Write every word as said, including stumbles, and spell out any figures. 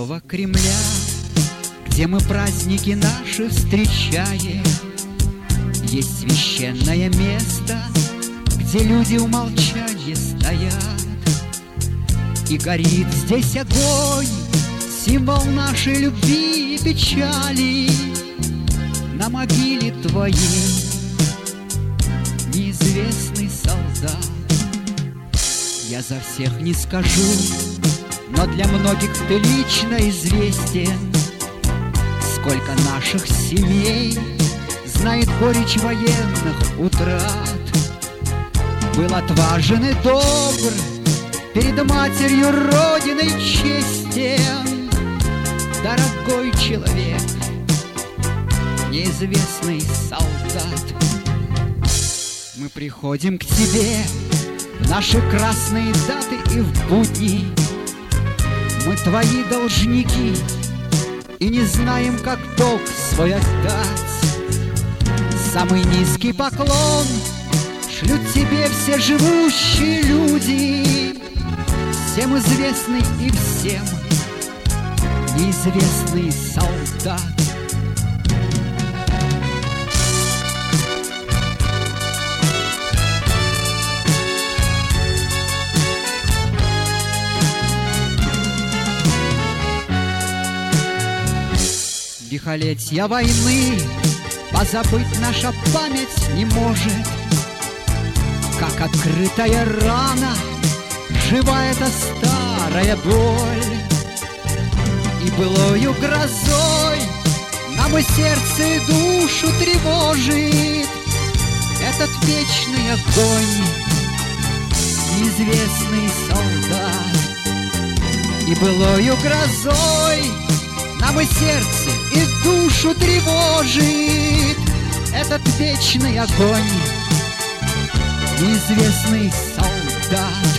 Святого Кремля, где мы праздники наши встречаем. Есть священное место, где люди в молчании стоят. И горит здесь огонь, символ нашей любви и печали. На могиле твоей неизвестный солдат. Я за всех не скажу, но для многих ты лично известен. Сколько наших семей знает горечь военных утрат. Был отважен и добр, перед матерью Родиной честен. Дорогой человек, неизвестный солдат. Мы приходим к тебе в наши красные даты и в будни. Мы твои должники и не знаем, как долг свой отдать. Самый низкий поклон шлют тебе все живущие люди, всем известный и всем неизвестный солдат. Лихолетья войны позабыть наша память не может. Как открытая рана жива эта старая боль. И былою грозой нам и сердце, и душу тревожит этот вечный огонь, неизвестный солдат. И былою грозой нам и сердце, и душу тревожит этот вечный огонь, неизвестный солдат.